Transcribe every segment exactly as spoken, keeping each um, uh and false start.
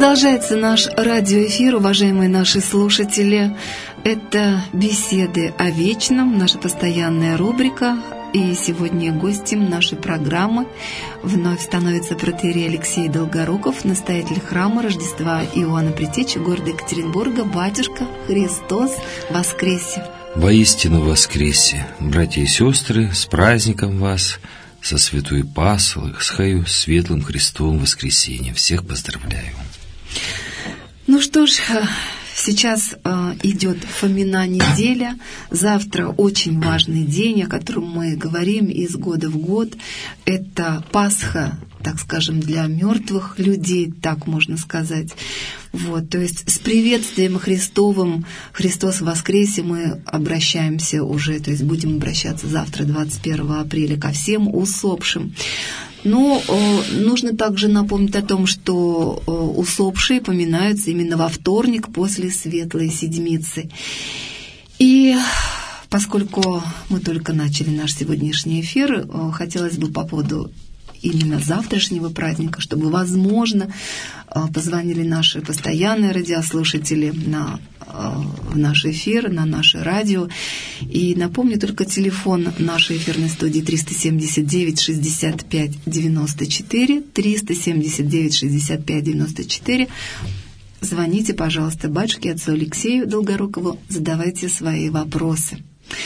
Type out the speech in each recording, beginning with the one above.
Продолжается наш радиоэфир, уважаемые наши слушатели. Это «Беседы о вечном», наша постоянная рубрика. И сегодня гостем нашей программы вновь становится протоиерей Алексей Долгоруков, настоятель храма Рождества Иоанна Предтечи города Екатеринбурга. Батюшка, Христос воскресе! Воистину воскресе! Братья и сестры, с праздником вас, со Святой Пасхою, светлым Христовым воскресеньем. Всех поздравляю! Ну что ж, сейчас э, идет Фомина неделя. Завтра очень важный день, о котором мы говорим из года в год. Это Пасха, так скажем, для мертвых людей, так можно сказать. Вот, то есть с приветствием Христовым, Христос воскресе, мы обращаемся уже, то есть будем обращаться завтра, двадцать первого апреля, ко всем усопшим. Но э, нужно также напомнить о том, что э, усопшие поминаются именно во вторник после Светлой Седмицы. И поскольку мы только начали наш сегодняшний эфир, э, хотелось бы по поводу именно завтрашнего праздника, чтобы, возможно, позвонили наши постоянные радиослушатели на, в наш эфир, на наше радио. И напомню только телефон нашей эфирной студии триста семьдесят девять шестьдесят пять девяносто четыре, триста семьдесят девять шестьдесят пять девяносто четыре. Звоните, пожалуйста, батюшке отцу Алексею Долгорукову, задавайте свои вопросы.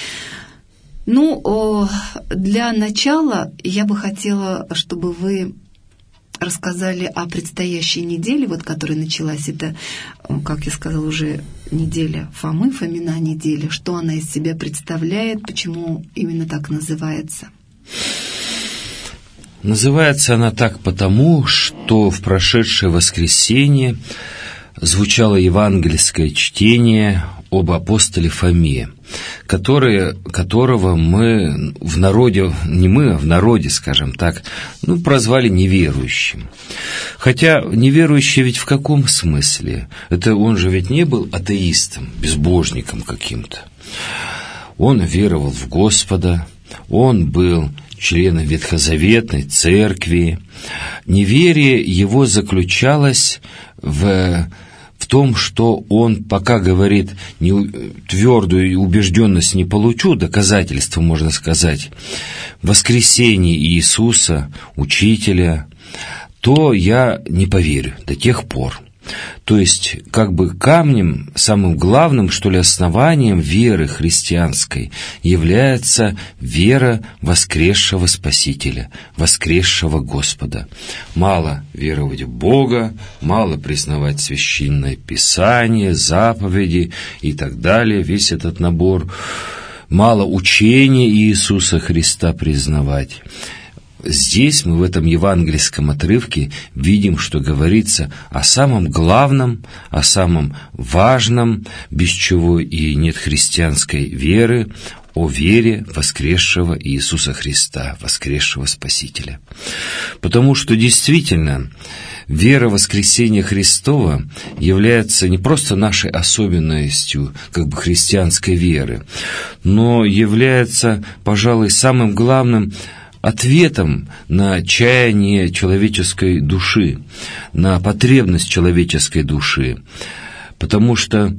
Ну, для начала я бы хотела, чтобы вы рассказали о предстоящей неделе, вот, которая началась. Это, как я сказала, уже неделя Фомы, Фомина неделя. Что она из себя представляет, почему именно так называется? Называется она так потому, что в прошедшее воскресенье звучало евангельское чтение об апостоле Фоме, который, которого мы в народе, не мы, а в народе, скажем так, ну, прозвали неверующим. Хотя неверующий ведь в каком смысле? Это он же ведь не был атеистом, безбожником каким-то. Он веровал в Господа, он был членом Ветхозаветной церкви. Неверие его заключалось в... в том, что он пока говорит, не, твердую убежденность не получу, доказательство, можно сказать, воскресения Иисуса, Учителя, то я не поверю до тех пор. То есть, как бы камнем, самым главным, что ли, основанием веры христианской является вера воскресшего Спасителя, воскресшего Господа. Мало веровать в Бога, мало признавать священное Писание, заповеди и так далее, весь этот набор. Мало учения Иисуса Христа признавать. Здесь мы в этом евангельском отрывке видим, что говорится о самом главном, о самом важном, без чего и нет христианской веры, о вере воскресшего Иисуса Христа, воскресшего Спасителя. Потому что действительно вера воскресения Христова является не просто нашей особенностью как бы христианской веры, но является, пожалуй, самым главным ответом на чаяние человеческой души, на потребность человеческой души, потому что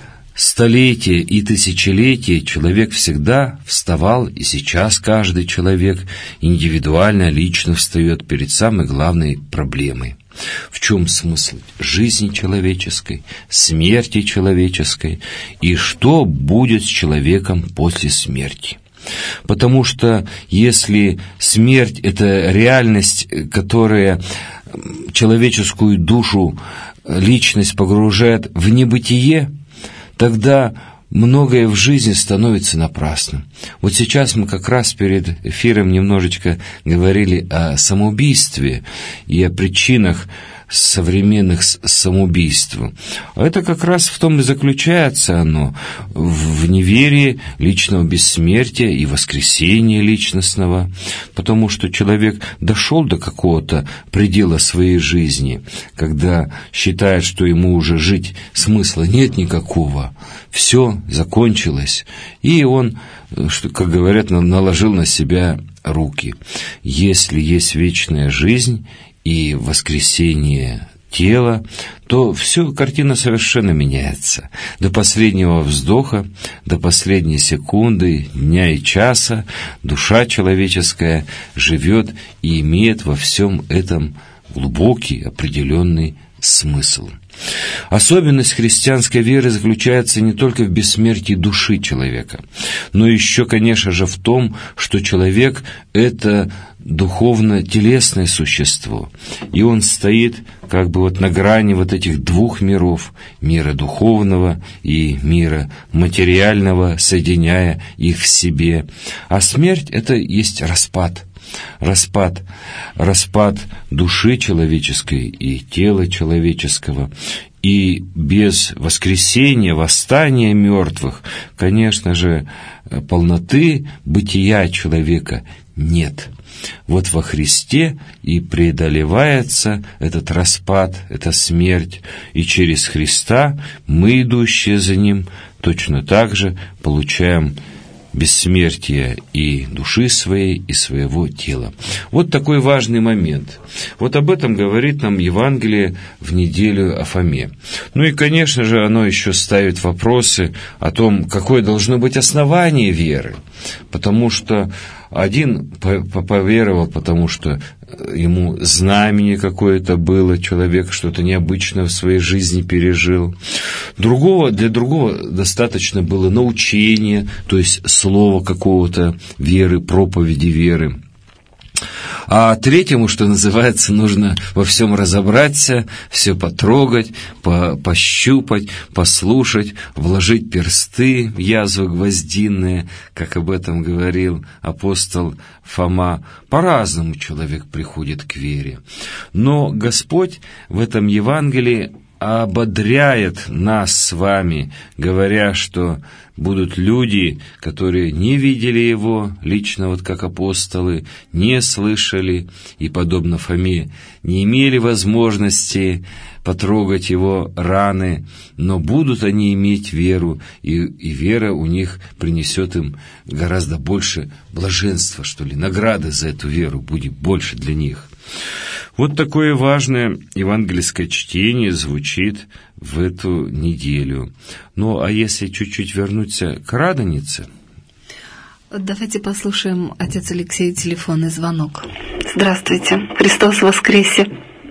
столетия и тысячелетия человек всегда вставал, и сейчас каждый человек индивидуально, лично встает перед самой главной проблемой. В чем смысл жизни человеческой, смерти человеческой, и что будет с человеком после смерти? Потому что если смерть — это реальность, которая человеческую душу, личность погружает в небытие, тогда многое в жизни становится напрасным. Вот сейчас мы как раз перед эфиром немножечко говорили о самоубийстве и о причинах современных самоубийств. А это как раз в том и заключается оно, в неверии личного бессмертия и воскресения личностного, потому что человек дошел до какого-то предела своей жизни, когда считает, что ему уже жить смысла нет никакого, все закончилось, и он, как говорят, наложил на себя руки. Если есть вечная жизнь и воскресение тело, то все, картина совершенно меняется. До последнего вздоха, до последней секунды, дня и часа душа человеческая живет и имеет во всем этом глубокий определенный смысл. Особенность христианской веры заключается не только в бессмертии души человека, но еще, конечно же, в том, что человек — это духовно-телесное существо, и он стоит как бы вот на грани вот этих двух миров, мира духовного и мира материального, соединяя их в себе. А смерть — это есть распад. Распад, распад души человеческой и тела человеческого. И без воскресения, восстания мертвых, конечно же, полноты бытия человека нет. Вот во Христе и преодолевается этот распад, эта смерть, и через Христа мы, идущие за Ним, точно так же получаем бессмертие и души своей, и своего тела. Вот такой важный момент. Вот об этом говорит нам Евангелие в неделю о Фоме. Ну и, конечно же, оно еще ставит вопросы о том, какое должно быть основание веры. Потому что один поверовал, потому что ему знамение какое-то было, человек что-то необычное в своей жизни пережил. Другого, для другого достаточно было научение, то есть слово какого-то веры, проповеди веры. А третьему, что называется, нужно во всем разобраться, все потрогать, по пощупать, послушать, вложить персты в язвы гвоздинные, как об этом говорил апостол Фома. По-разному человек приходит к вере. Но Господь в этом Евангелии ободряет нас с вами, говоря, что будут люди, которые не видели Его лично, вот как апостолы, не слышали и, подобно Фоме, не имели возможности потрогать Его раны, но будут они иметь веру, и, и вера у них принесет им гораздо больше блаженства, что ли, награды за эту веру будет больше для них. Вот такое важное евангельское чтение звучит в эту неделю. Ну, а если чуть-чуть вернуться к Радонице? Давайте послушаем, отец Алексей, телефонный звонок. Здравствуйте. Христос воскресе.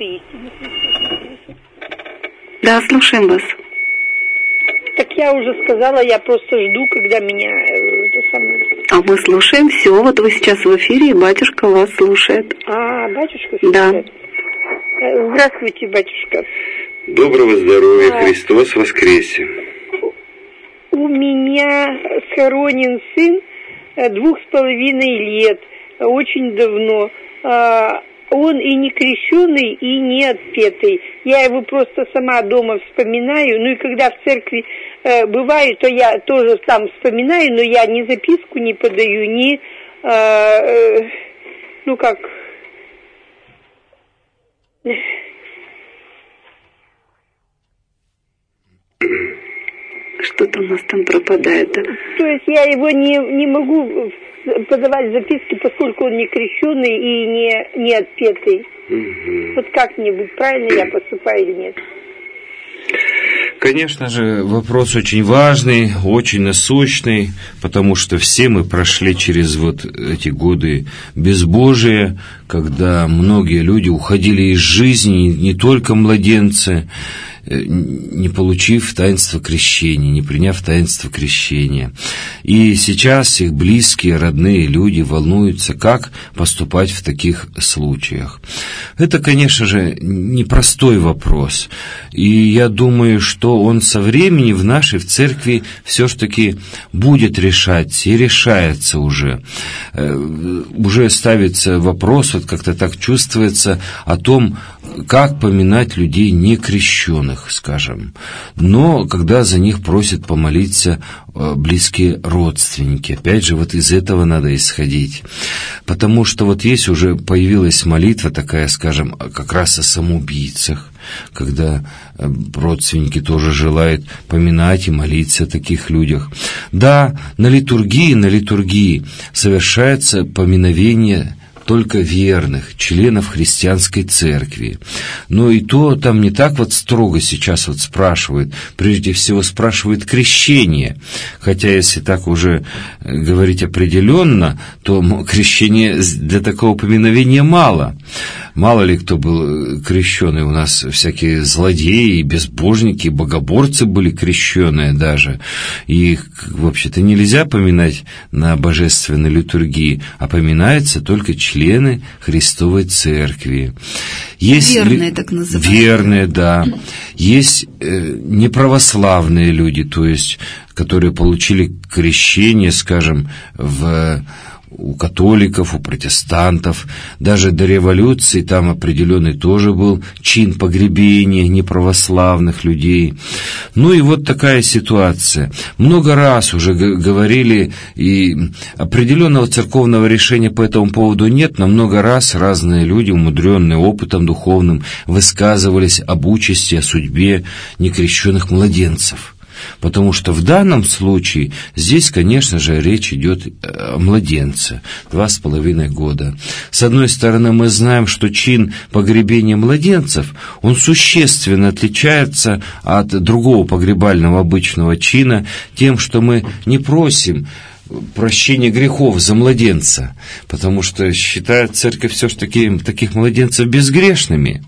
Да, слушаем вас. Так я уже сказала, я просто жду, когда меня это самое... А мы слушаем все. Вот вы сейчас в эфире, и батюшка вас слушает. А, батюшка слушает? Да. Здравствуйте, батюшка. Доброго здоровья, а... Христос воскресе. У меня схоронен сын двух с половиной лет, очень давно. Он и не крещеный, и не отпетый. Я его просто сама дома вспоминаю. Ну и когда в церкви э, бываю, то я тоже там вспоминаю, но я ни записку не подаю, ни, э, э, ну как... Что-то у нас там пропадает, да? То есть я его не, не могу подавать записки, поскольку он не крещеный и не, не отпетый. Угу. Вот как-нибудь правильно я поступаю или нет? Конечно же, вопрос очень важный, очень насущный, потому что все мы прошли через вот эти годы безбожия, когда многие люди уходили из жизни, не только младенцы, не получив таинство крещения, не приняв таинство крещения. И сейчас их близкие, родные люди волнуются, как поступать в таких случаях. Это, конечно же, непростой вопрос. И я думаю, что он со временем в нашей в церкви все-таки будет решать, и решается уже. Уже ставится вопрос, вот как-то так чувствуется, о том, как поминать людей некрещенных, скажем. Но когда за них просят помолиться близкие родственники, опять же, вот из этого надо исходить. Потому что вот есть уже появилась молитва такая, скажем, как раз о самоубийцах, когда родственники тоже желают поминать и молиться о таких людях. Да, на литургии, на литургии совершается поминовение только верных, членов христианской церкви. Но и то там не так вот строго сейчас вот спрашивают. Прежде всего спрашивают крещение. Хотя если так уже говорить определенно, то крещение для такого поминовения мало. Мало ли кто был крещеный. У нас всякие злодеи, безбожники, богоборцы были крещеные даже. И их вообще-то нельзя поминать на божественной литургии, а поминаются только члены Христовой Церкви. Есть верные, ли... так называемые. Верные, да. Есть э, неправославные люди, то есть, которые получили крещение, скажем, в... у католиков, у протестантов. Даже до революции там определенный тоже был чин погребения неправославных людей. Ну и вот такая ситуация. Много раз уже говорили, и определенного церковного решения по этому поводу нет, но много раз разные люди, умудренные опытом духовным, высказывались об участи, о судьбе некрещенных младенцев. Потому что в данном случае здесь, конечно же, речь идет о младенце, два с половиной года. С одной стороны, мы знаем, что чин погребения младенцев, он существенно отличается от другого погребального обычного чина тем, что мы не просим прощения грехов за младенца, потому что считает церковь все-таки таких младенцев безгрешными.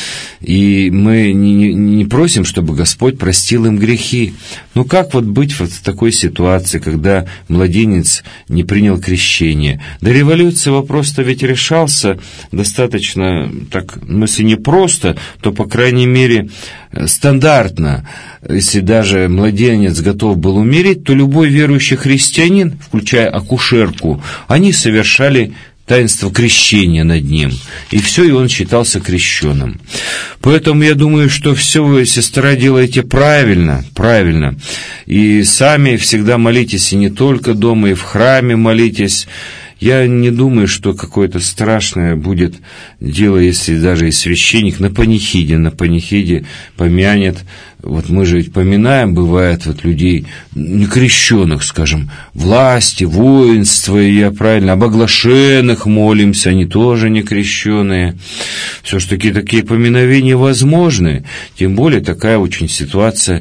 И мы не, не просим, чтобы Господь простил им грехи. Ну как вот быть вот в такой ситуации, когда младенец не принял крещение? До революции вопрос-то ведь решался достаточно, так, ну если не просто, то, по крайней мере, стандартно. Если даже младенец готов был умереть, то любой верующий христианин, включая акушерку, они совершали таинство крещения над ним. И все, и он считался крещенным. Поэтому я думаю, что все вы, сестра, делаете правильно, правильно. И сами всегда молитесь, и не только дома, и в храме молитесь. Я не думаю, что какое-то страшное будет дело, если даже и священник на панихиде, на панихиде помянет. Вот мы же ведь поминаем, бывает, вот людей некрещенных, скажем, власти, воинства, и я правильно, об оглашенных молимся, они тоже некрещенные. Все-таки такие поминовения возможны, тем более такая очень ситуация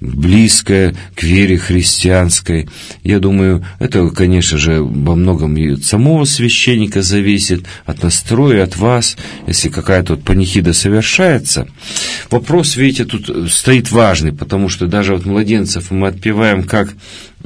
близкая к вере христианской. Я думаю, это, конечно же, во многом и от самого священника зависит, от настроя, от вас, если какая-то вот панихида совершается. Вопрос, видите, тут стоит важный, потому что даже вот младенцев мы отпеваем как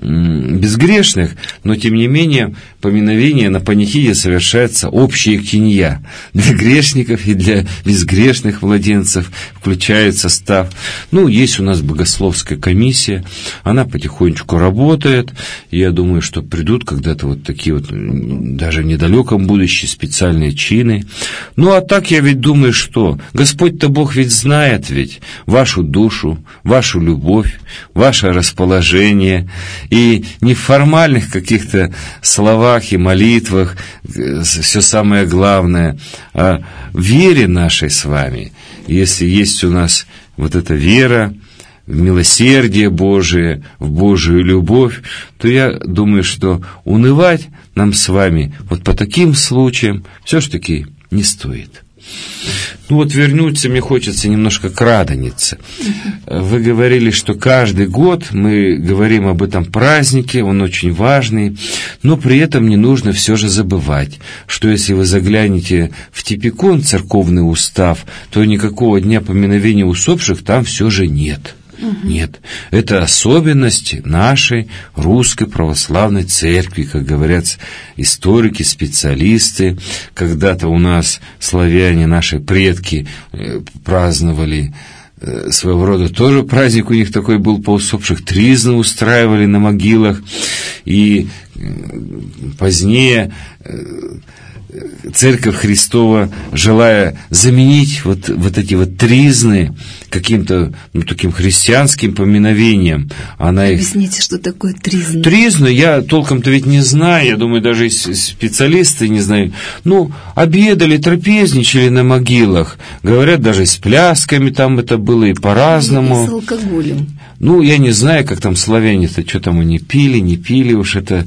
безгрешных, но тем не менее поминовение на панихиде совершается общая кинья. Для грешников и для безгрешных младенцев включает состав. Ну, есть у нас богословская комиссия, она потихонечку работает, и я думаю, что придут когда-то вот такие вот, даже в недалеком будущем, специальные чины. Ну, а так я ведь думаю, что Господь-то Бог ведь знает ведь вашу душу, вашу любовь, ваше расположение. И не в формальных каких-то словах и молитвах все самое главное, а в вере нашей с вами. Если есть у нас вот эта вера в милосердие Божие, в Божию любовь, то я думаю, что унывать нам с вами вот по таким случаям все-таки не стоит. Ну вот вернуться мне хочется немножко к Радонице. Вы говорили, что каждый год мы говорим об этом празднике, он очень важный, но при этом не нужно все же забывать, что если вы заглянете в Типикон, церковный устав, то никакого дня поминовения усопших там все же нет. Угу. Нет, это особенность нашей русской православной церкви, как говорят историки, специалисты. Когда-то у нас славяне, наши предки, праздновали своего рода тоже праздник у них такой был по усопших, тризны устраивали на могилах, и позднее Церковь Христова, желая заменить вот, вот эти вот тризны каким-то, ну, таким христианским поминовением, она их... Объясните, что такое тризны? Тризны, я толком-то ведь не знаю, я думаю, даже и специалисты не знают. Ну, обедали, трапезничали на могилах, говорят, даже с плясками там это было и по-разному. И с алкоголем. Ну, я не знаю, как там славяне-то, что там они пили, не пили уж, это,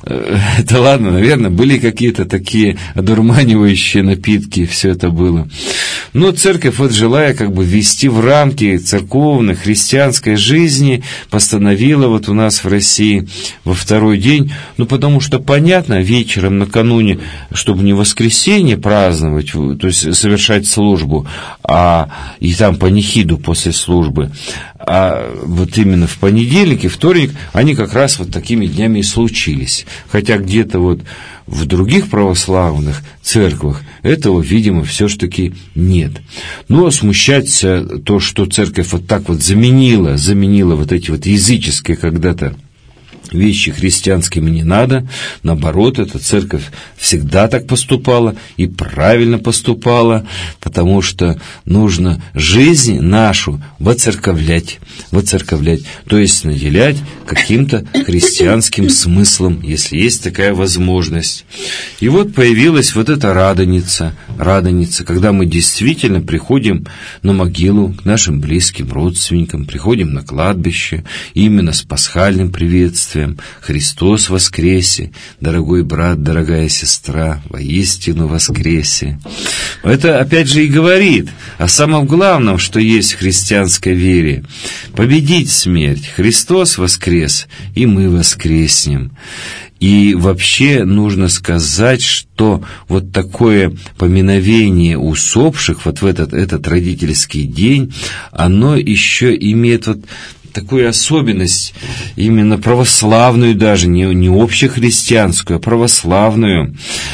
это ладно, наверное, были какие-то такие одурманивающие напитки, все это было. Но церковь, вот желая как бы ввести в рамки церковной, христианской жизни, постановила вот у нас в России во второй день, ну, потому что, понятно, вечером накануне, чтобы не воскресенье праздновать, то есть совершать службу, а и там панихиду после службы, а вот именно в понедельник и вторник они как раз вот такими днями и случились. Хотя где-то вот в других православных церквах этого, видимо, все-таки нет. Но смущать то, что церковь вот так вот заменила, заменила вот эти вот языческие когда-то вещи христианскими, не надо. Наоборот, эта церковь всегда так поступала и правильно поступала, потому что нужно жизнь нашу воцерковлять, воцерковлять, то есть наделять каким-то христианским смыслом, если есть такая возможность. И вот появилась вот эта радоница, радоница, когда мы действительно приходим на могилу к нашим близким родственникам, приходим на кладбище именно с пасхальным приветствием. Христос воскресе, дорогой брат, дорогая сестра, воистину воскресе. Это опять же и говорит о самом главном, что есть в христианской вере. Победить смерть. Христос воскрес, и мы воскреснем. И вообще нужно сказать, что вот такое поминовение усопших вот в этот, этот родительский день, оно еще имеет вот такую особенность, именно православную даже, не, не общехристианскую, а православную.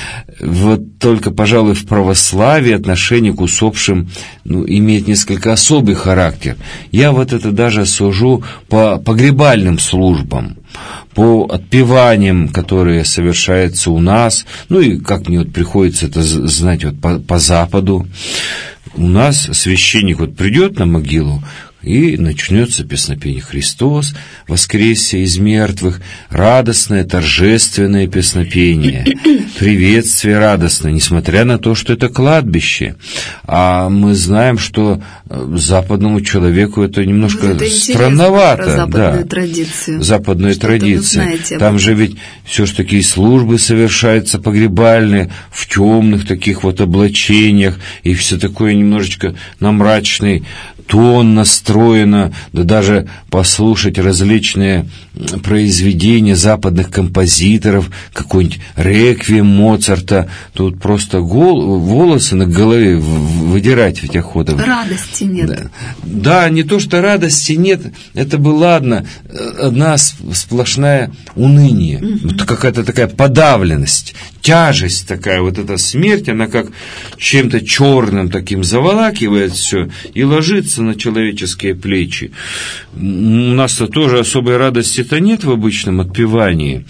Вот только, пожалуй, в православии отношение к усопшим, ну, имеет несколько особый характер. Я вот это даже сужу по погребальным службам, по отпеваниям, которые совершаются у нас, ну и как мне вот приходится это знать вот по, по Западу. У нас священник вот придет на могилу, и начнется песнопение «Христос воскресе из мертвых», радостное, торжественное песнопение, приветствие радостное, несмотря на то, что это кладбище. А мы знаем, что западному человеку это немножко это странновато. Про западную да, традицию. Западную Что-то традицию. Там же ведь все-таки и службы совершаются погребальные, в темных таких вот облачениях, и все такое немножечко на мрачный тон настроено, да даже послушать различные произведения западных композиторов, какой-нибудь реквием Моцарта, тут просто гол, волосы на голове выдирать ведь охота. Радости нет. Да. да, не то, что радости нет, это бы ладно, одна сплошная уныние, mm-hmm. вот какая-то такая подавленность, тяжесть такая, вот эта смерть, она как чем-то черным таким заволакивает все и ложится на человеческие плечи. У нас-то тоже особой радости-то нет в обычном отпевании,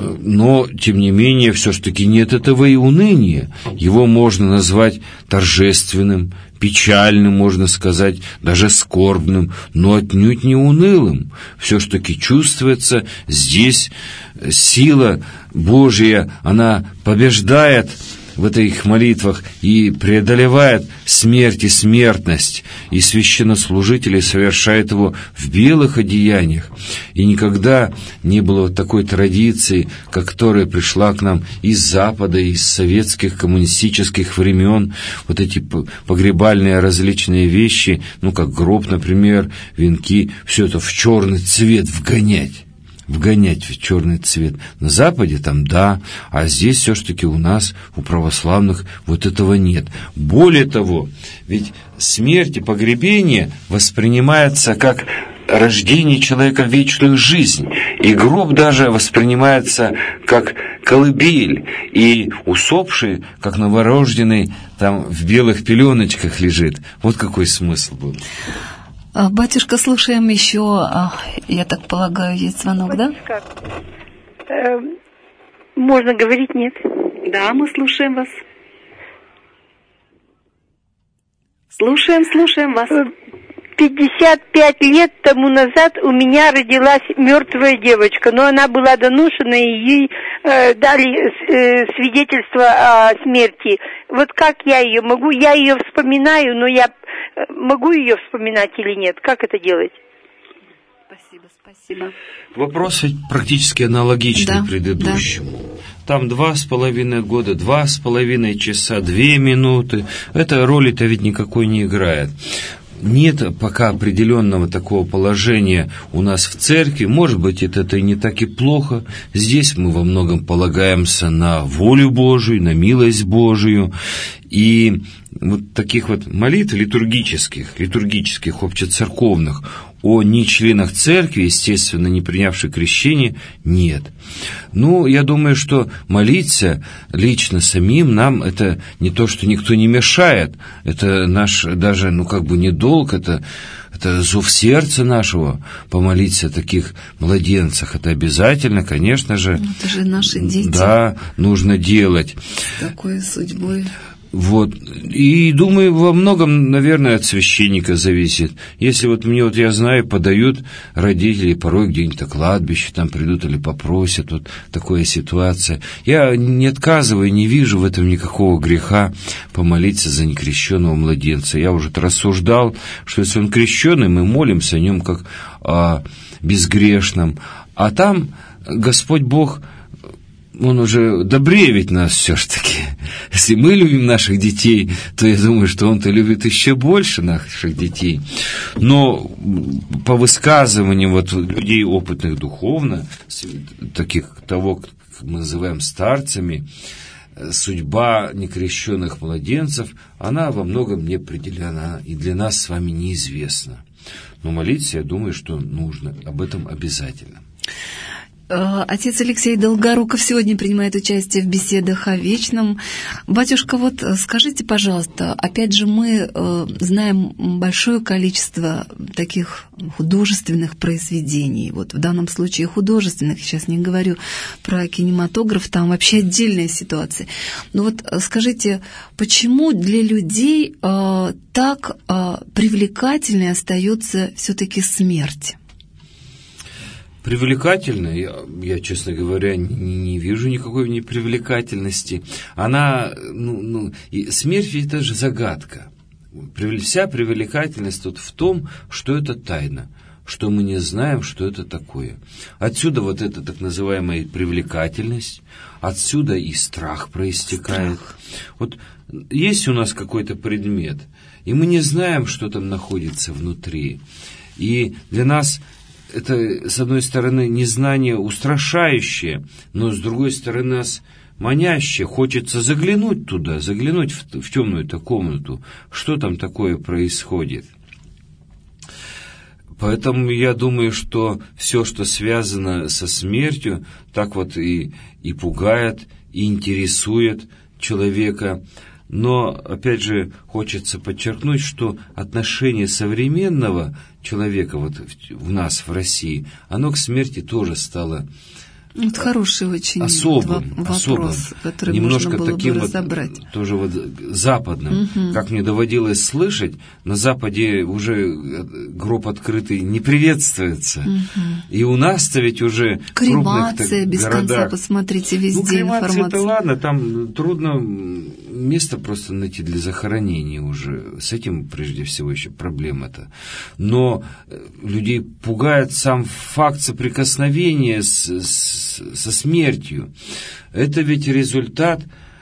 но, тем не менее, все-таки нет этого и уныния. Его можно назвать торжественным, печальным, можно сказать, даже скорбным, но отнюдь не унылым. Все-таки чувствуется здесь сила Божья, она побеждает в этих молитвах и преодолевает смерть и смертность, и священнослужители совершают его в белых одеяниях. И никогда не было вот такой традиции, которая пришла к нам из Запада, из советских коммунистических времен, вот эти погребальные различные вещи, ну, как гроб, например, венки, все это в черный цвет вгонять. вгонять в черный цвет. На Западе там да, а здесь все-таки у нас, у православных, вот этого нет. Более того, ведь смерть и погребение воспринимается как рождение человека в вечную жизнь, и гроб даже воспринимается как колыбель, и усопший, как новорожденный, там в белых пеленочках лежит. Вот какой смысл был. Батюшка, слушаем еще, я так полагаю, есть звонок, Батюшка, да? Э, можно говорить, нет? Да, мы слушаем вас. Слушаем, слушаем вас. пятьдесят пять лет тому назад у меня родилась мертвая девочка, но она была доношена, и ей э, дали э, свидетельство о смерти. Вот как я ее могу? Я ее вспоминаю, но я могу ее вспоминать или нет? Как это делать? Спасибо, спасибо. Вопрос ведь практически аналогичный да, предыдущему. Да. Там два с половиной года, два с половиной часа, две минуты. Это роли-то ведь никакой не играет. Нет пока определенного такого положения у нас в церкви. Может быть, это, это и не так и плохо. Здесь мы во многом полагаемся на волю Божию, на милость Божию. И вот таких вот молитв литургических, литургических, общецерковных, о нечленах церкви, естественно, не принявших крещение, нет. Ну, я думаю, что молиться лично самим нам это не то, что никто не мешает. Это наш даже, ну, как бы не долг, это, это зов сердца нашего помолиться о таких младенцах. Это обязательно, конечно же. Это же наши дети. Да, нужно делать. С такой судьбой. Вот, и думаю, во многом, наверное, от священника зависит. Если вот мне, вот я знаю, подают родители порой где-нибудь на кладбище, там придут или попросят, вот такая ситуация. Я не отказываю, не вижу в этом никакого греха помолиться за некрещенного младенца. Я уже рассуждал, что если он крещеный, мы молимся о нем как о безгрешном. А там Господь Бог... Он уже добрее ведь нас все-таки. Если мы любим наших детей, то я думаю, что он-то любит еще больше наших детей. Но по высказываниям вот людей опытных духовно, таких того, как мы называем старцами, судьба некрещенных младенцев, она во многом не определена и для нас с вами неизвестна. Но молиться, я думаю, что нужно. Об этом обязательно. Отец Алексей Долгоруков сегодня принимает участие в беседах о вечном. Батюшка, вот скажите, пожалуйста, опять же, мы знаем большое количество таких художественных произведений. Вот в данном случае художественных, сейчас не говорю про кинематограф, там вообще отдельная ситуация. Но вот скажите, почему для людей так привлекательной остается все-таки смерть? Привлекательна, я, я, честно говоря, не, не вижу никакой в ней привлекательности. Она, ну, ну, и смерть ведь это же загадка. Вся привлекательность тут в том, что это тайна, что мы не знаем, что это такое. Отсюда вот эта так называемая привлекательность, отсюда и страх проистекает. Страх. Вот есть у нас какой-то предмет, и мы не знаем, что там находится внутри. И для нас... это, с одной стороны, незнание устрашающее, но с другой стороны, нас манящее. Хочется заглянуть туда, заглянуть в, в темную-то комнату, что там такое происходит. Поэтому я думаю, что все, что связано со смертью, так вот и, и пугает, и интересует человека. Но, опять же, хочется подчеркнуть, что отношение современного человека вот в, в нас, в России, оно к смерти тоже стало вот хороший очень особым, вопрос, особым, который немножко можно было таким бы вот, разобрать. тоже вот западным. Угу. Как мне доводилось слышать, на Западе уже гроб открытый не приветствуется. Угу. И у нас-то ведь уже кремация без городах, конца, посмотрите, везде ну, кремация информация. Это ладно, там трудно место просто найти для захоронения уже. С этим прежде всего еще проблема-то. Но людей пугает сам факт соприкосновения с, с со смертью. Это ведь результат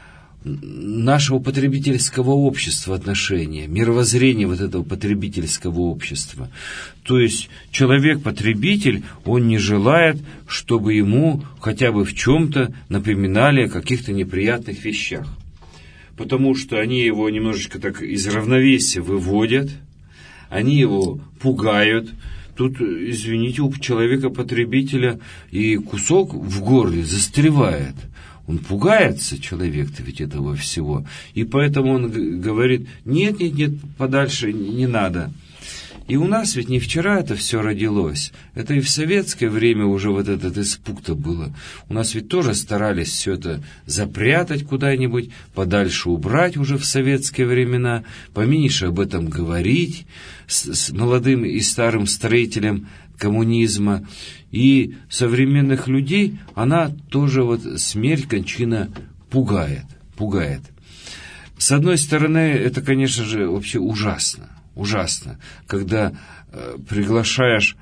нашего потребительского общества отношения, мировоззрения вот этого потребительского общества. То есть человек-потребитель, он не желает, чтобы ему хотя бы в чем-то напоминали о каких-то неприятных вещах. Потому что они его немножечко так из равновесия выводят, они его пугают. Тут, извините, у человека-потребителя и кусок в горле застревает. Он пугается, человек-то ведь этого всего. И поэтому он говорит, нет, нет, нет, подальше не надо. И у нас ведь не вчера это все родилось. Это и в советское время уже вот этот испуг-то было. У нас ведь тоже старались все это запрятать куда-нибудь, подальше убрать уже в советские времена, поменьше об этом говорить с, с молодым и старым строителем коммунизма. И современных людей она тоже вот смерть, кончина пугает, пугает. С одной стороны, это, конечно же, вообще ужасно. Ужасно, когда э, приглашаешь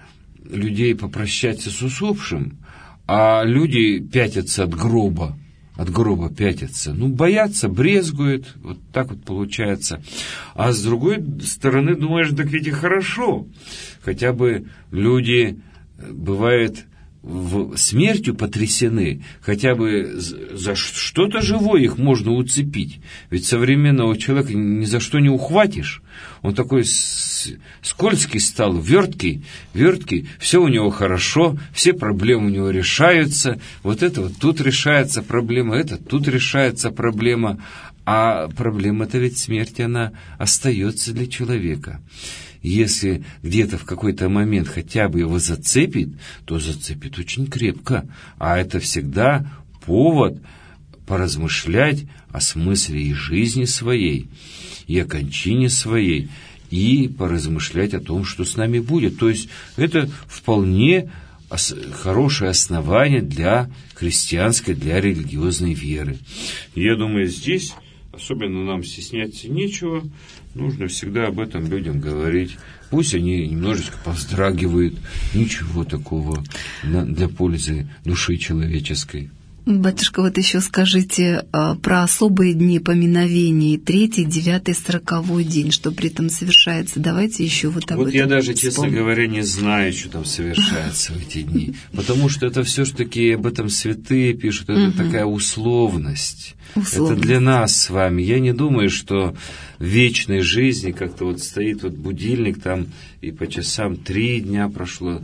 людей попрощаться с усопшим, а люди пятятся от гроба, от гроба пятятся. Ну, боятся, брезгуют, вот так вот получается. А с другой стороны, думаешь, так ведь и хорошо. Хотя бы люди, бывает, в смертью потрясены, хотя бы за что-то живое их можно уцепить. Ведь современного человека ни за что не ухватишь. Он такой скользкий стал, верткий, верткий, все у него хорошо, все проблемы у него решаются. Вот это вот тут решается проблема, это тут решается проблема. А проблема-то ведь смерти, она остается для человека. Если где-то в какой-то момент хотя бы его зацепит, то зацепит очень крепко. А это всегда повод поразмышлять о смысле и жизни своей, и о кончине своей, и поразмышлять о том, что с нами будет. То есть это вполне хорошее основание для христианской, для религиозной веры. Я думаю, здесь особенно нам стесняться нечего. Нужно всегда об этом людям говорить. Пусть они немножечко повздрагивают. Ничего такого для пользы души человеческой. Батюшка, вот еще скажите а, про особые дни поминовений, третий, девятый, сороковой день, что при этом совершается. Давайте еще вот об вот этом я даже, вспомним. Честно говоря, не знаю, что там совершается в эти дни. Потому что это все ж таки об этом святые пишут, это такая условность. Это для нас с вами. Я не думаю, что в вечной жизни как-то вот стоит вот будильник там, и по часам три дня прошло,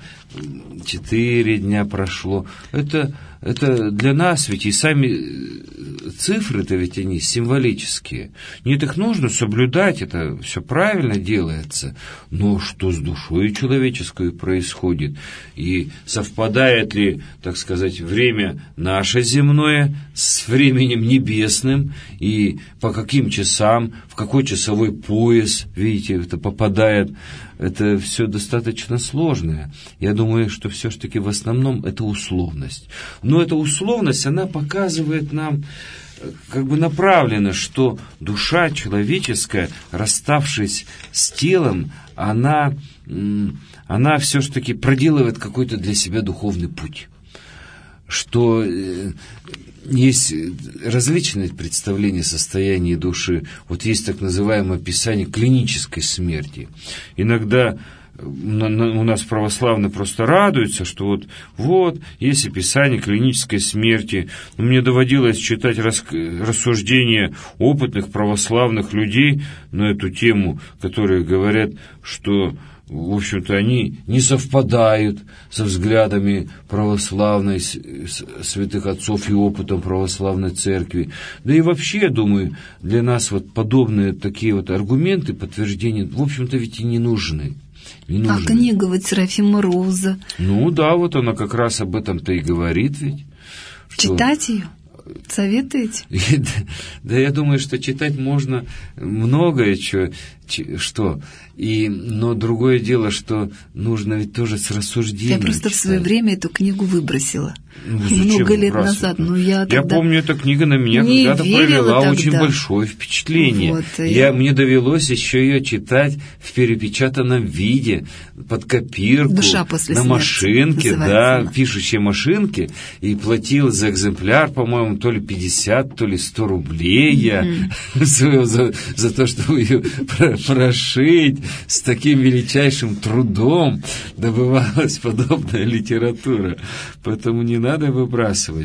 четыре дня прошло. Это, это для нас ведь и сами цифры-то ведь они символические. Нет, их нужно соблюдать, это все правильно делается. Но что с душой человеческой происходит? И совпадает ли, так сказать, время наше земное с временем небесным? И по каким часам, в какой часовой пояс, видите, это попадает? Это все достаточно сложное. Я думаю, что все-таки в основном это условность. Но эта условность, она показывает нам, как бы направлено, что душа человеческая, расставшись с телом, она, она все-таки проделывает какой-то для себя духовный путь. Что есть различные представления о состоянии души. Вот есть так называемое описание клинической смерти. Иногда у нас православные просто радуются, что вот, вот есть описание клинической смерти. Но мне доводилось читать рассуждения опытных православных людей на эту тему, которые говорят, что в общем-то, они не совпадают со взглядами православной, святых отцов и опытом православной церкви. Да и вообще, я думаю, для нас вот подобные такие вот аргументы, подтверждения, в общем-то, ведь и не нужны. Не нужны. А книга вот Серафима Роза? Ну да, вот она как раз об этом-то и говорит ведь. Читать что... ее? Советуете? Да, я думаю, что читать можно многое, что, что. И, но другое дело, что нужно ведь тоже с рассуждением. Я просто читать. В свое время эту книгу выбросила. Ну, много лет назад. Но я, я помню, эта книга на меня когда-то произвела тогда. очень большое впечатление. Вот, я... Я, мне довелось еще ее читать в перепечатанном виде, под копирку, «Душа после на смерти» машинке, да, она. пишущей машинке, и платил за экземпляр, по-моему, то ли пятьдесят, то ли сто рублей я mm-hmm. за, за то, чтобы ее прошить. С таким величайшим трудом добывалась подобная литература. Поэтому не надо выбрасывать.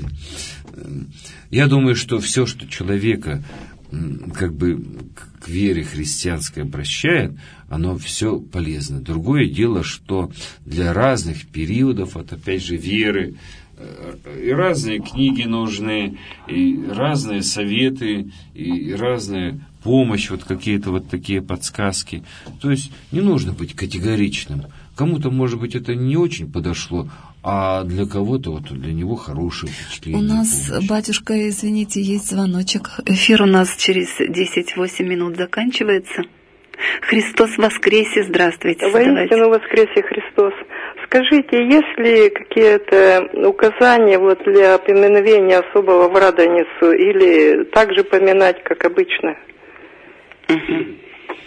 Я думаю, что все, что человека как бы к вере христианской обращает, оно все полезно. Другое дело, что для разных периодов, вот опять же, веры, и разные книги нужны, и разные советы, и разная помощь, вот какие-то вот такие подсказки. То есть не нужно быть категоричным. Кому-то, может быть, это не очень подошло, а для кого-то вот для него хорошее впечатление. У нас, помощь. Батюшка, извините, есть звоночек. Эфир у нас через десять-восемь минут заканчивается. Христос воскресе, здравствуйте. Воистину воскресе Христос. Скажите, есть ли какие-то указания вот для поминовения особого в Радоницу или так же поминать, как обычно? Угу.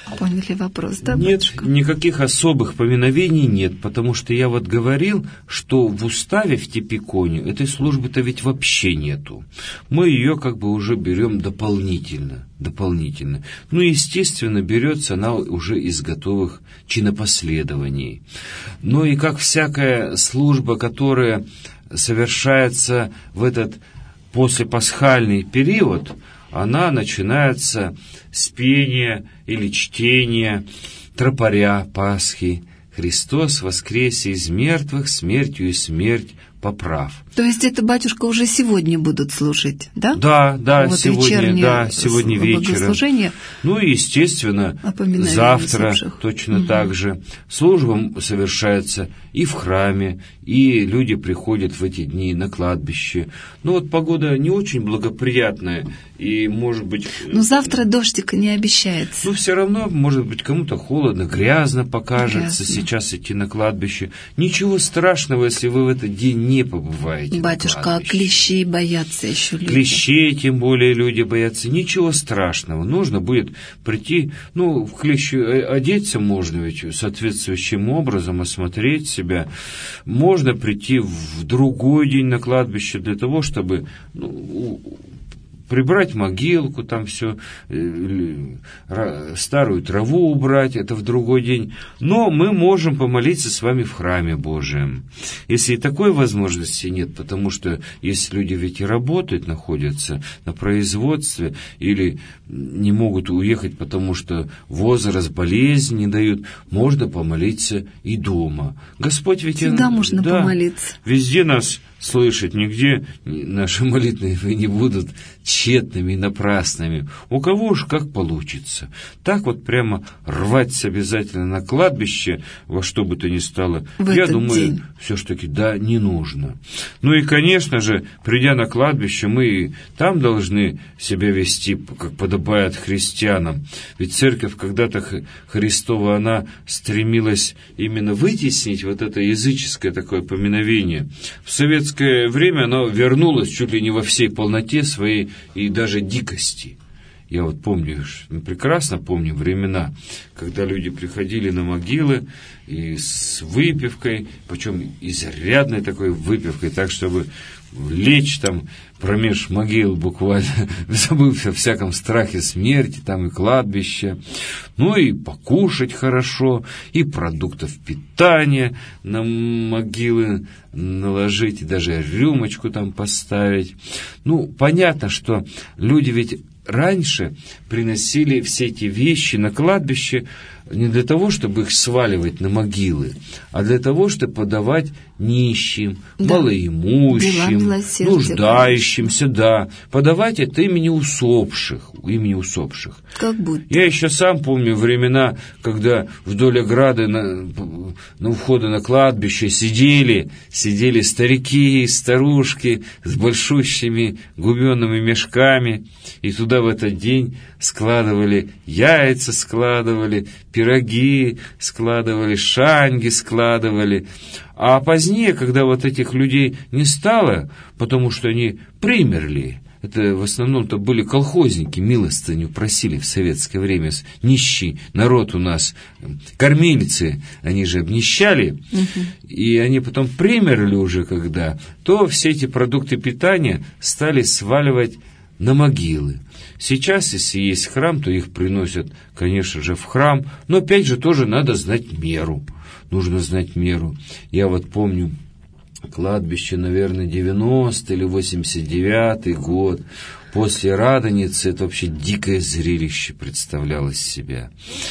поняли вопрос, да, Нет, батюшка? никаких особых поминовений нет, потому что я вот говорил, что в уставе в Типиконе этой службы-то ведь вообще нету. Мы ее как бы уже берем дополнительно, дополнительно. Ну, естественно, берется она уже из готовых чинопоследований. Ну и как всякая служба, которая совершается в этот послепасхальный период, она начинается с пения или чтения тропаря Пасхи. «Христос воскресе из мертвых, смертью и смерть поправ». То есть это, батюшка, уже сегодня будут служить, да? Да, да, вот сегодня, да, сегодня вечером. Ну и, естественно, завтра усопших. Точно угу. так же. Служба совершается и в храме, и люди приходят в эти дни на кладбище. Ну вот погода не очень благоприятная, и, может быть... Но завтра дождик не обещается. Ну, все равно, может быть, кому-то холодно, грязно покажется грязно. Сейчас идти на кладбище. Ничего страшного, если вы в этот день не побываете. Батюшка, а клещей боятся еще люди. Клещей, тем более, люди боятся. Ничего страшного. Нужно будет прийти, ну, в клещи одеться можно ведь соответствующим образом, осмотреть себя. Можно прийти в другой день на кладбище для того, чтобы... Ну, прибрать могилку, там все, старую траву убрать, это в другой день. Но мы можем помолиться с вами в храме Божием. Если и такой возможности нет, потому что если люди ведь и работают, находятся на производстве, или не могут уехать, потому что возраст, болезнь не дают, можно помолиться и дома. Господь ведь... Всегда можно да, помолиться. Везде нас слышать, нигде наши молитвы не будут тщетными и напрасными. У кого же как получится. Так вот прямо рваться обязательно на кладбище, во что бы то ни стало, в я этот думаю, день. все-таки да, не нужно. Ну и, конечно же, придя на кладбище, мы и там должны себя вести, как подобает христианам. Ведь церковь когда-то Христова, она стремилась именно вытеснить вот это языческое такое поминовение. В советское время оно вернулось чуть ли не во всей полноте своей и даже дикости. Я вот помню, прекрасно помню времена, когда люди приходили на могилы и с выпивкой, причем изрядной такой выпивкой, так, чтобы лечь там промеж могил буквально, забыв о всяком страхе смерти, там и кладбища, ну и покушать хорошо, и продуктов питания на могилы наложить, и даже рюмочку там поставить. Ну, понятно, что люди ведь раньше приносили все эти вещи на кладбище не для того, чтобы их сваливать на могилы, а для того, чтобы подавать нищим, да. малоимущим, нуждающимся, да, подавать от имени усопших, имени усопших. Как будто. Я еще сам помню времена, когда вдоль ограды на, на входа на кладбище сидели, сидели старики, старушки с большущими губенными мешками, и туда в этот день складывали яйца, складывали пироги, складывали шаньги, складывали. А позднее, когда вот этих людей не стало, потому что они примерли, это в основном-то были колхозники, милостыню просили в советское время, нищий народ у нас, кормильцы, они же обнищали, угу. и они потом примерли уже когда, то все эти продукты питания стали сваливать на могилы. Сейчас, если есть храм, то их приносят, конечно же, в храм, но опять же тоже надо знать меру. Нужно знать меру. Я вот помню кладбище, наверное, девяностый или восемьдесят девятый год. После Радоницы это вообще дикое зрелище представляло из себя.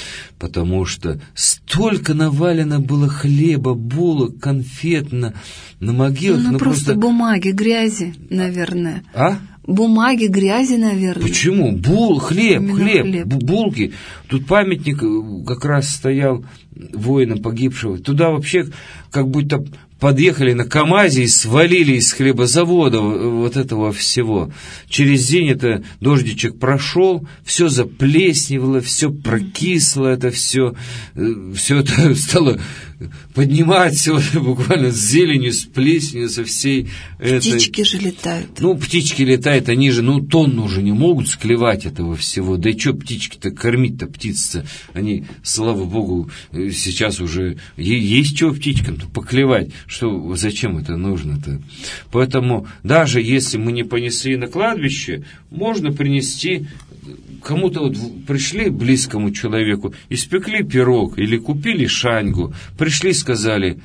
Потому что столько навалено было хлеба, булок, конфет на, на могилах. Ну, ну просто, просто бумаги, грязи, наверное. А? Бумаги, грязи, наверное. Почему? Бул, хлеб, Именно хлеб, хлеб, булки. Тут памятник как раз стоял воинам погибшего. Туда вообще как будто подъехали на КамАЗе и свалили из хлебозавода вот этого всего. Через день это дождичек прошел, все заплесневело, все прокисло, это все, все это стало подниматься вот, буквально с зеленью, с плесенью, со всей этой... Птички же летают. Ну, птички летают, они же, ну, тонну уже не могут склевать этого всего. Да и что птички-то кормить-то, птицы-то? Они, слава богу, сейчас уже есть чего птичкам-то поклевать. Что, зачем это нужно-то? Поэтому даже если мы не понесли на кладбище, можно принести... Кому-то вот пришли близкому человеку, испекли пирог или купили шаньгу, пришли, сказали: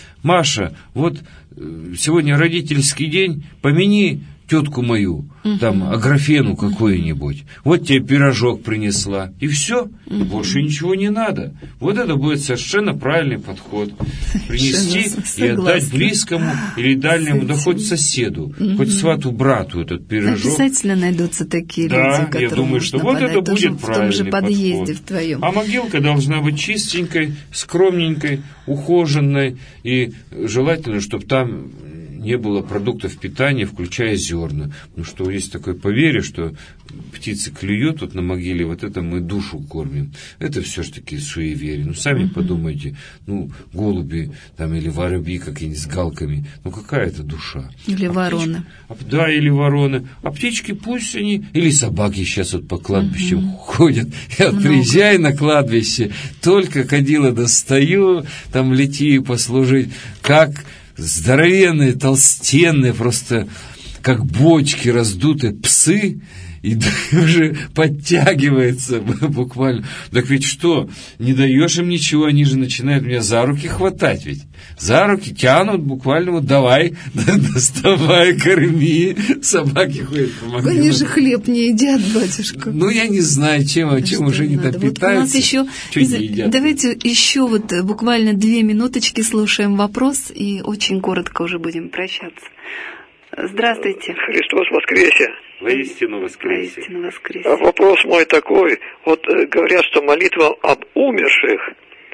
Маша, вот сегодня родительский день, помяни тетку мою, угу. там, Аграфену какую-нибудь. Вот тебе пирожок принесла, и все, угу. больше ничего не надо. Вот это будет совершенно правильный подход. Принести и отдать близкому или дальнему, да хоть соседу, угу. хоть свату-брату этот пирожок. Обязательно найдутся такие да, люди, которые я думаю, что вот это будет в правильный том же подъезде подход. В твоем. А могилка должна быть чистенькой, скромненькой, ухоженной, и желательно, чтобы там не было продуктов питания, включая зерна. Потому что есть такое поверье, что птицы клюют вот на могиле, вот это мы душу кормим. Это все ж таки суеверие. Ну, сами uh-huh. подумайте, ну, голуби там или воробьи какие-нибудь с галками, ну, какая это душа? Или а вороны. Птички, да, или вороны. А птички пусть они, или собаки сейчас вот по кладбищам uh-huh. ходят. Я Много. приезжаю на кладбище, только кадила достаю, там лети послужить, как здоровенные, толстенные, просто как бочки раздутые псы, и уже подтягивается буквально. Так ведь что, не даешь им ничего, они же начинают меня за руки хватать ведь. За руки тянут буквально, вот давай, доставай, корми. Собаки ходят по могилам. Они же хлеб не едят, батюшка. Ну, я не знаю, чем, а чем уже не допитаются. Вот у нас еще, из... давайте еще вот буквально две минуточки слушаем вопрос, и очень коротко уже будем прощаться. Здравствуйте. Христос воскресе. Воистину воскресе. Воистину воскресе. Вопрос мой такой. Вот э, говорят, что молитва об умерших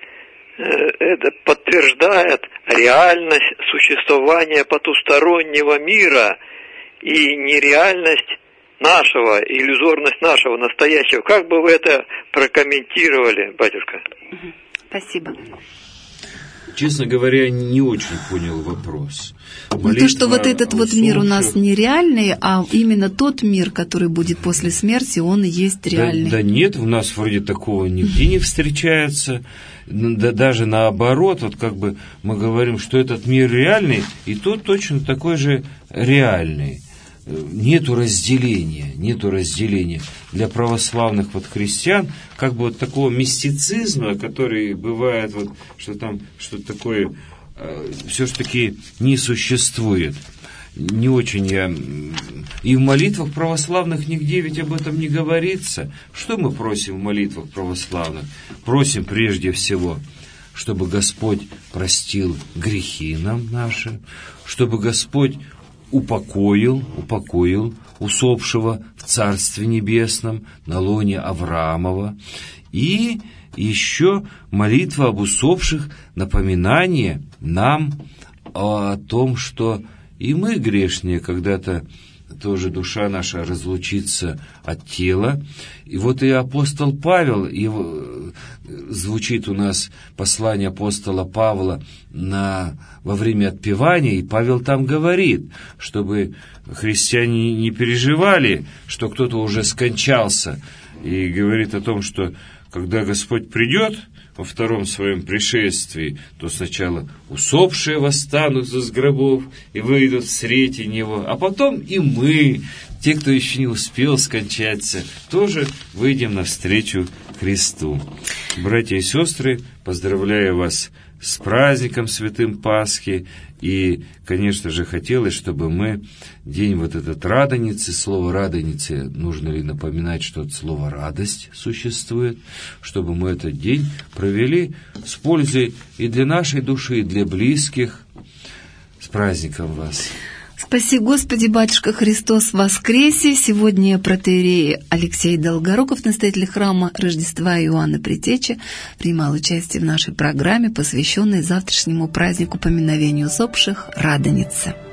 э, это подтверждает реальность существования потустороннего мира и нереальность нашего, иллюзорность нашего настоящего. Как бы вы это прокомментировали, батюшка? Спасибо. Честно говоря, не очень понял вопрос. Ну, то, что вот этот вот мир у нас нереальный, а именно тот мир, который будет после смерти, он и есть реальный. Да, да нет, у нас вроде такого нигде не встречается. Да, даже наоборот, вот как бы мы говорим, что этот мир реальный, и тот точно такой же реальный. Нету разделения, нету разделения. Для православных вот христиан как бы вот такого мистицизма, который бывает, вот, что там что-то такое э, все-таки не существует. Не очень я... И в молитвах православных нигде ведь об этом не говорится. Что мы просим в молитвах православных? Просим прежде всего, чтобы Господь простил грехи нам наши, чтобы Господь упокоил, упокоил усопшего в Царстве Небесном, на лоне Авраамова. И еще молитва об усопших, напоминание нам о том, что и мы грешные, когда-то тоже душа наша разлучится от тела. И вот и апостол Павел, и звучит у нас послание апостола Павла на, во время отпевания, и Павел там говорит, чтобы христиане не переживали, что кто-то уже скончался, и говорит о том, что когда Господь придет во втором своем пришествии, то сначала усопшие восстанут из гробов и выйдут встретить Него, а потом и мы, те, кто еще не успел скончаться, тоже выйдем навстречу Христу. Братья и сестры, поздравляю вас с праздником Святым Пасхи. И, конечно же, хотелось, чтобы мы день вот этот Радоницы, слово Радоницы, нужно ли напоминать, что это слово радость существует, чтобы мы этот день провели с пользой и для нашей души, и для близких. С праздником вас! С Спаси Господи, Батюшка Христос воскресе! Сегодня протоиерей Алексей Долгоруков, настоятель храма Рождества Иоанна Предтечи, принимал участие в нашей программе, посвященной завтрашнему празднику поминовению усопших Радоницы.